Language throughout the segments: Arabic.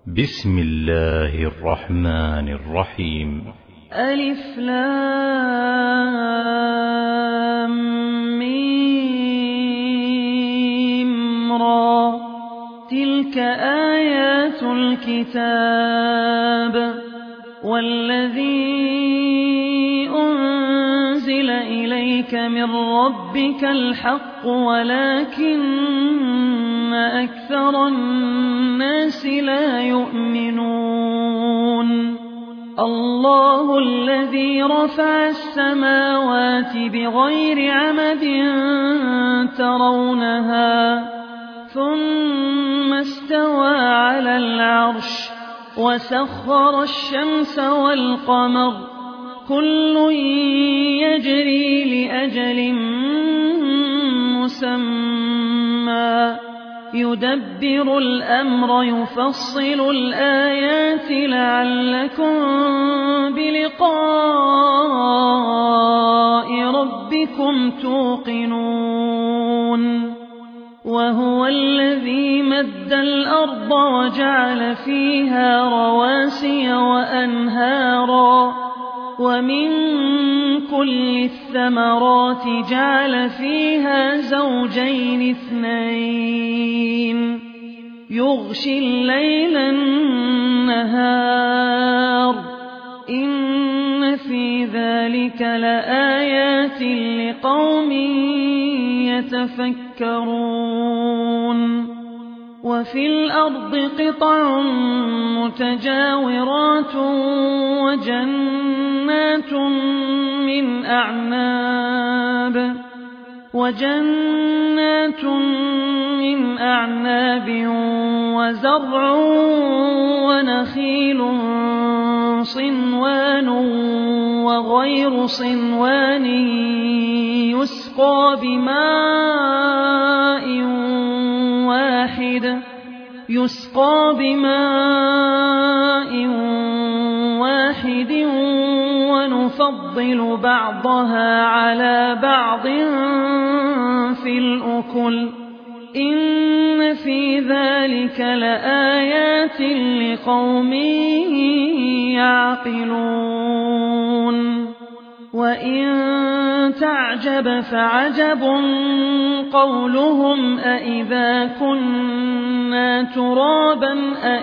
بسم الله الرحمن الرحيم. ألف لام ميم را، تلك آيات الكتاب والذي أنزل إليك من ربك الحق ولكن أكثر الناس لا يؤمنون. الله الذي رفع السماوات بغير عمد ترونها ثم استوى على العرش وسخر الشمس والقمر كل يجري لأجل مسمى يدبر الأمر يفصل الآيات لعلكم بلقاء ربكم توقنون. وهو الذي مد الأرض وجعل فيها رواسي وأنهارا ومن كل الثمرات جعل فيها زوجين اثنين يغشي الليل النهار إن في ذلك لآيات لقوم يتفكرون. وفي الأرض قطع متجاورات وجنات من أعناب وزرع ونخيل صنوان وغير صنوان يسقى بماء واحد ونفضل بعضها على بعض في الأكل إن في ذلك لآيات لقوم يعقلون. وإن تعجب فعجب قولهم أإذا كنا ترابا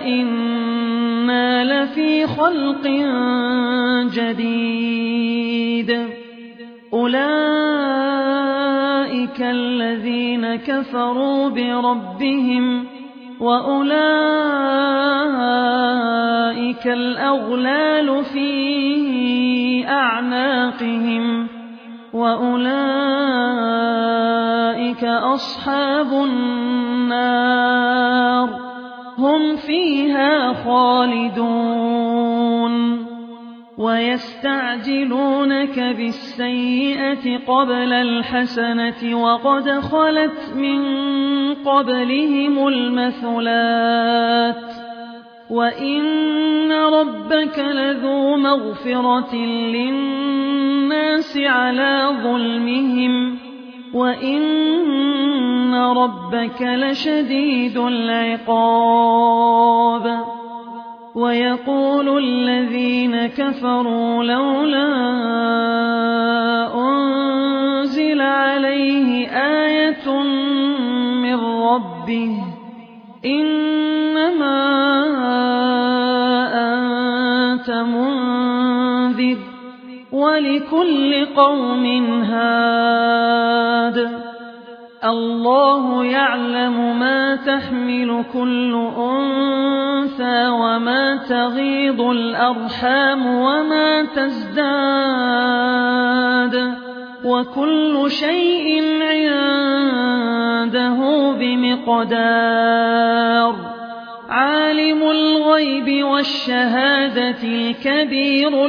أإنا لفي خلق جديد أولئك الذين كفروا بربهم وأولئك الأغلال في أعناقهم وأولئك أصحاب النار هم فيها خالدون. ويستعجلونك بالسيئة قبل الحسنة وقد خلت من قبلهم المثلات وإن ربك لذو مغفرة للناس على ظلمهم وإن ربك لشديد العقاب. ويقول الذين كفروا لولا أنزل عليه آية من ربه إنما أنت منذر ولكل قوم هاد. الله يعلم ما تحمل كل أنثى وما تغيض الأرحام وما تزداد وكل شيء عنده بمقدار. عالم الغيب والشهادة الكبير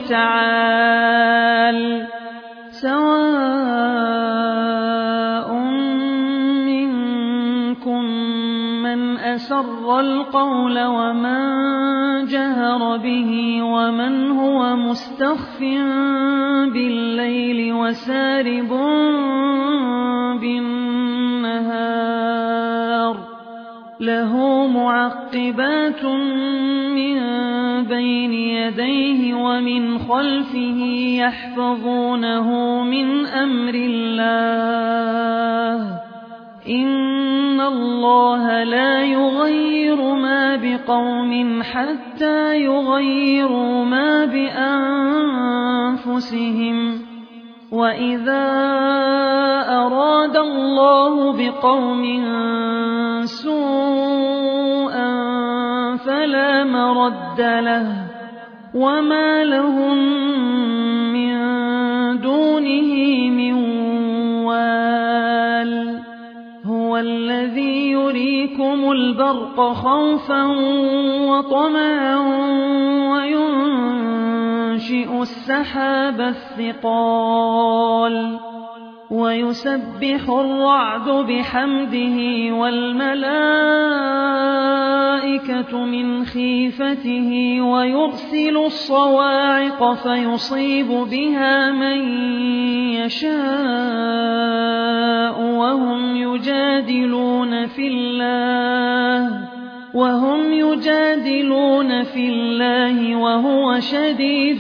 المتعال سواء منكم من أسر القول ومن جهر به ومن هو مستخف بالليل وسارب بالنهار له معقبات من بين يديه ومن خلفه يحفظونه من أمر الله إن الله لا يغير ما بقوم حتى يغيروا ما بأنفسهم وإذا أراد الله بقوم سوءا فلا مرد له وما لهم من دونه من وال هو الذي يريكم البرق خوفا وطمعا وينشئ السحاب الثقال ويسبح الرعد بحمده والملائكة من خيفته ويرسل الصواعق فيصيب بها من يشاء وهم يجادلون في الله وهو شديد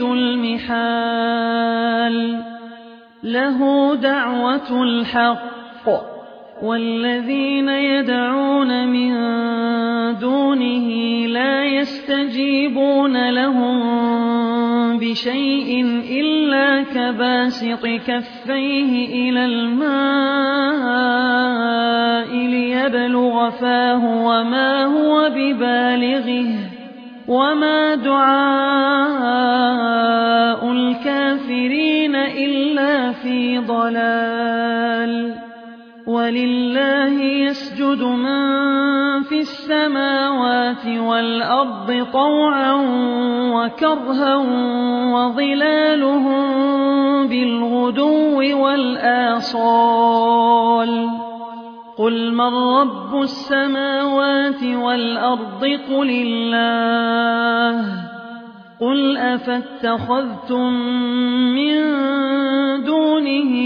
المحال له دعوة الحق والذين يدعون من دونه لا يستجيبون لهم بشيء إلا كباسط كفيه إلى الماء ليبلغ فاه وما هو ببالغه وما دعاء الكافرين إلا في ضلال ولله يسجد من في السماوات والأرض طوعا وكرها وظلالهم بالغدو والآصال قل من رب السماوات والأرض قل الله قل أفاتخذتم من دونه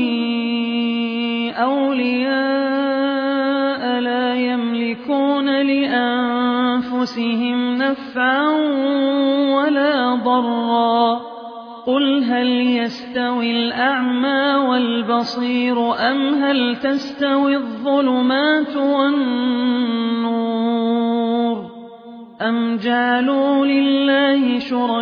أولياء لا يملكون لأنفسهم نفعا ولا ضرا قل هل يستوي الأعمى والبصير أم هل تستوي الظلمات والنور أم جعلوا لله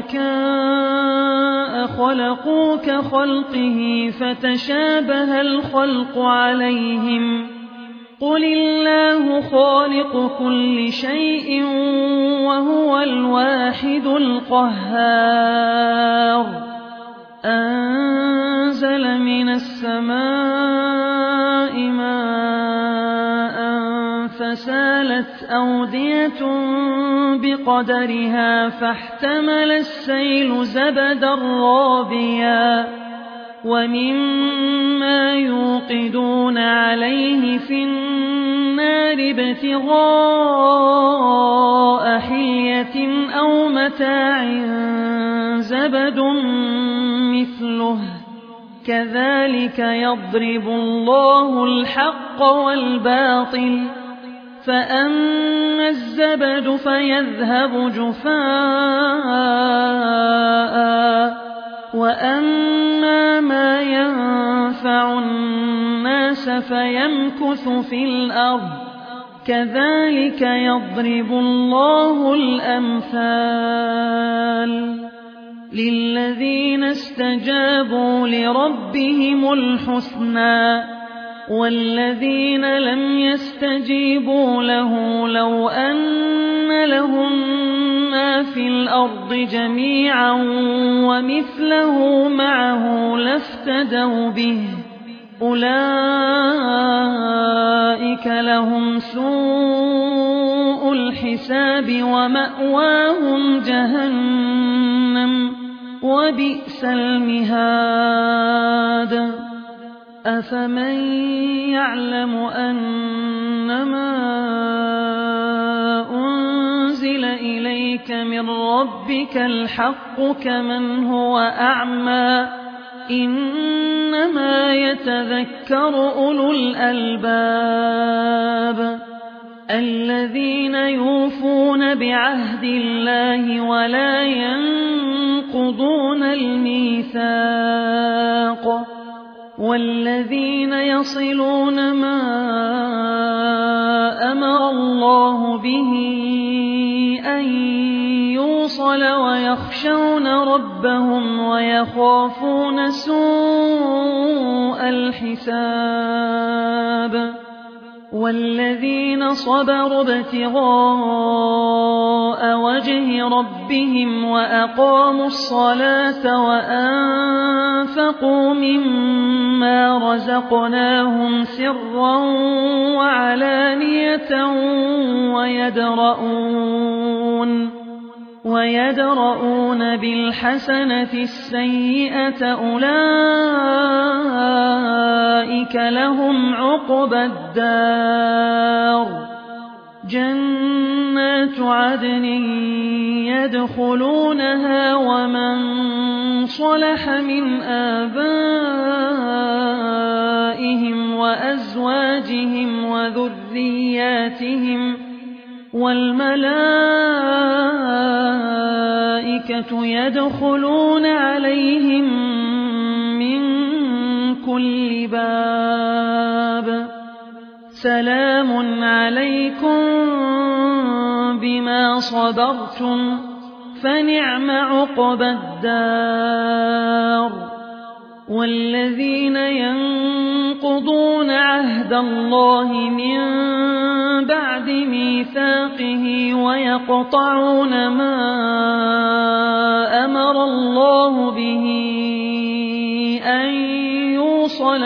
شركاء خلقوا كخلقه فتشابه الخلق عليهم قل الله خالق كل شيء وهو الواحد القهار أنزل من السماء ماء فسالت أودية بقدرها فاحتمل السيل زبدا رابيا ومما يوقدون عليه في النار ابتغاء حلية أو متاع زبد مثله كذلك يضرب الله الحق والباطل فأما الزبد فيذهب جفاء وأما ما ينفع الناس فيمكث في الأرض كذلك يضرب الله الأمثال للذين استجابوا لربهم الحسنى والذين لم يستجيبوا له لو أن لهم ما في الأرض جميعا ومثله معه لافتدوا به أولئك لهم سوء الحساب ومأواهم جهنم وبئس المهاد أفمن يعلم أنما أنزل إليك من ربك الحق كمن هو أعمى إنما يتذكر أولو الألباب الذين يوفون بعهد الله ولا ينقضون الميثاق والذين يصلون ما أمر الله به أن يوصل ويخشون ربهم ويخافون سوء الحساب والذين صبروا ابتغاء وجه ربهم وأقاموا الصلاة وأنفقوا مما رزقناهم سرا وعلانية ويدرؤون بالحسنة السيئة أولئك لهم عقبى الدار جنات عدن يدخلونها ومن صلح من آبائهم وأزواجهم وذرياتهم والملائكة يدخلون عليهم من كل باب سلام عليكم بما صبرتم فنعم عقبى الدار والذين ينقضون عهد الله من بعد ميثاقه ويقطعون ما أمر الله به أن يوصل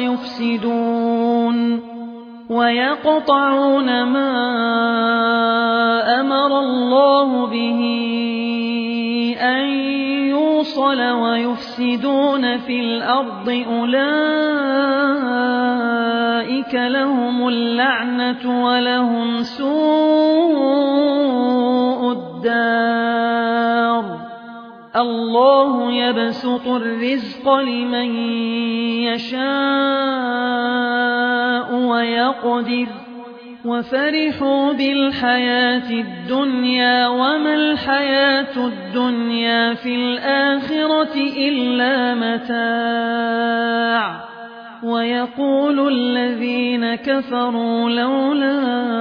ويفسدون في الأرض أولئك لهم اللعنة ولهم سوء الدار الله يبسط الرزق لمن يشاء ويقدر وفرحوا بالحياة الدنيا وما الحياة الدنيا في الآخرة إلا متاع ويقول الذين كفروا لولا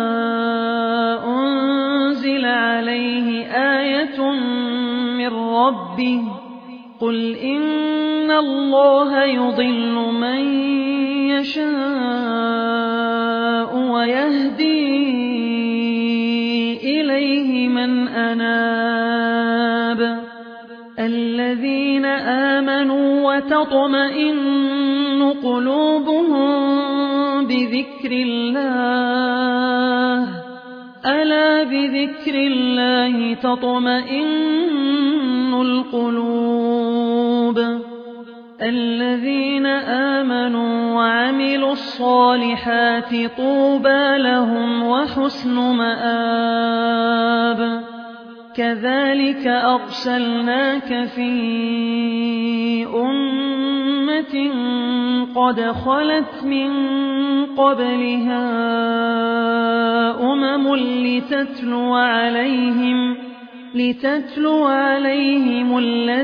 أنزل عليه آية من ربه قل إن الله يضل من يشاء ويهدي إليه من أناب الذين آمنوا وتطمئن قلوبهم بذكر الله ألا بذكر الله تطمئن القلوب الذين آمنوا وعملوا الصالحات طوبى لهم وحسن مآب كذلك أرسلناك في أمة قد خلت من قبلها أمم لتتلو عليهم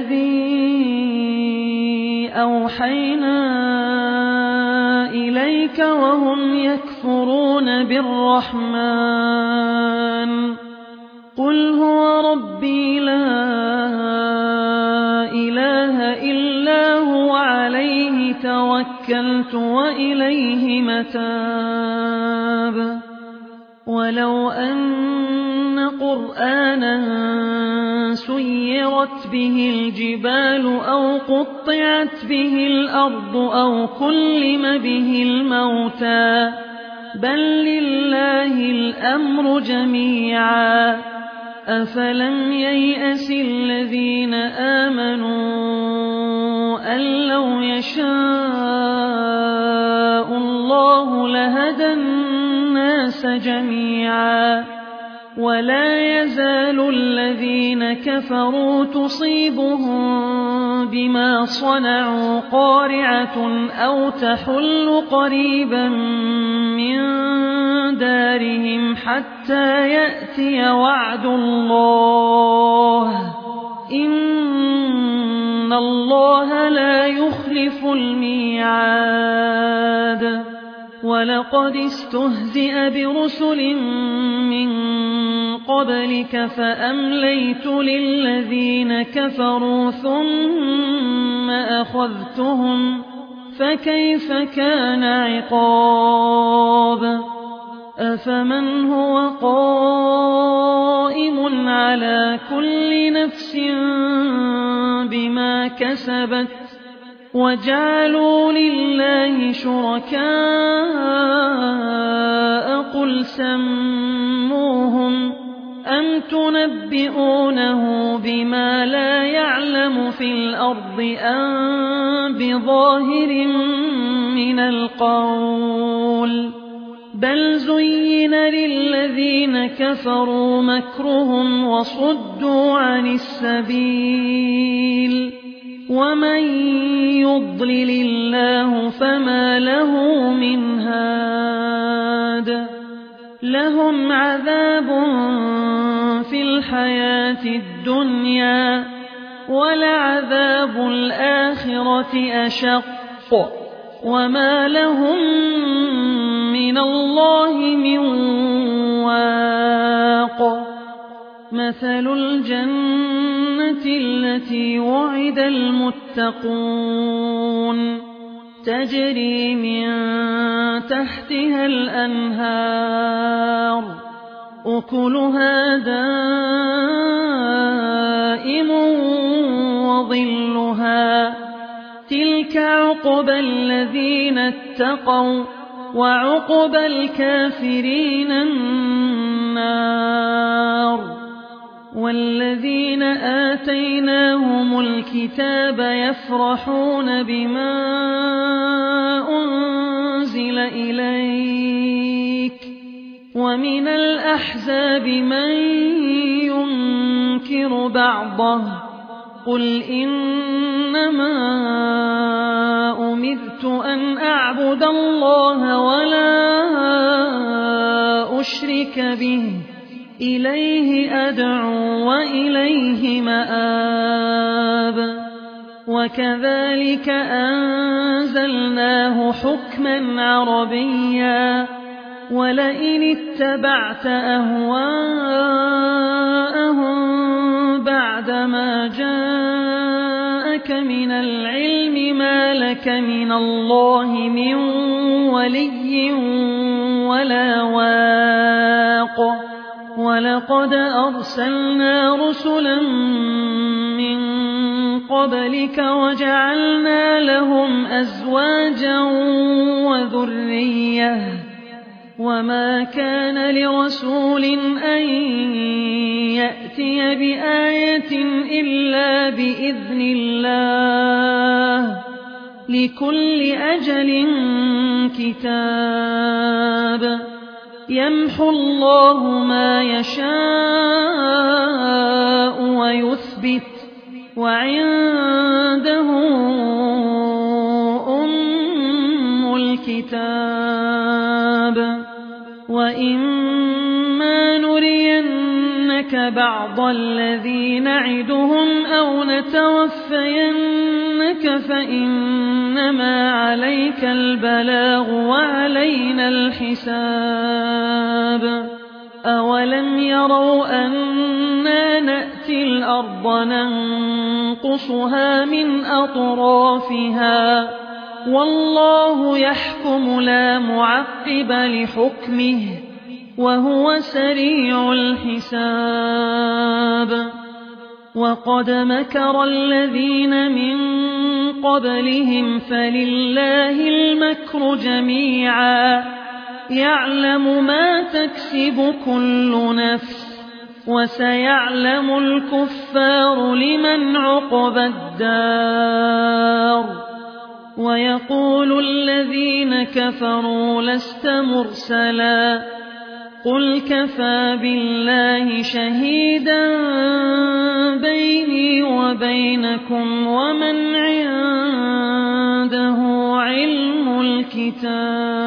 الذي أوحينا إليك وهم يكفرون بالرحمن قل هو ربي لا إله إلا هو عليه توكلت وإليه متاب ولو أن قرآنا سيرت به الجبال أو قطعت به الأرض أو كلم به الموتى بل لله الأمر جميعا أفلم ييأس الذين آمنوا أن لو يشاء الله لهدى الناس جميعا ولا يزال الذين كفروا تصيبهم بما صنعوا قارعة أو تحل قريبا من دارهم حتى يأتي وعد الله إن الله لا يخلف الميعاد. ولقد استهزئ برسل من قبلك فأمليت للذين كفروا ثم أخذتهم فكيف كان عقاب. أفمن هو قائم على كل نفس بما كسبت وجعلوا لله شركاء قل سموهم أم تنبئونه بما لا يعلم في الأرض أم بظاهر من القول بل زين للذين كفروا مكرهم وصدوا عن السبيل ومن يضلل الله فما له من هاد. لهم عذاب في الحياة الدنيا ولعذاب الآخرة أشق وما لهم من الله من واق. مثل الجنة التي وعد المتقون تجري من تحتها الأنهار أكلها دائم وظلها تلك عقبى الذين اتقوا وعقبى الكافرين النار. والذين آتيناهم الكتاب يفرحون بما أنزل إليك ومن الأحزاب من ينكر بعضه قل إنما أمرت أن أعبد الله ولا أشرك به إليه أدعو وإليه مآب. وكذلك أنزلناه حكما عربيا ولئن اتبعت أهواءهم بعدما جاءك من العلم ما لك من الله من ولي ولا واق. ولقد أرسلنا رسلا من قبلك وجعلنا لهم أزواجا وذرية وما كان لرسول أن يأتي بآية إلا بإذن الله لكل أجل كتاب. يمحو الله ما يشاء ويثبت وعنده أم الكتاب. وإما نرينك بعض الذي نعدهم أو نتوفينك فإنما عليك البلاغ وعلينا الحساب. أولم يروا أنا نأتي الأرض ننقصها من أطرافها والله يحكم لا معقب لحكمه وهو سريع الحساب. وقد مكر الذين من قبلهم فلله المكر جميعا يعلم ما تكسب كل نفس وسيعلم الكفار لمن عقبى الدار. ويقول الذين كفروا لست مرسلا قل كفى بالله شهيدا بيني وبينكم ومن عنده علم الكتاب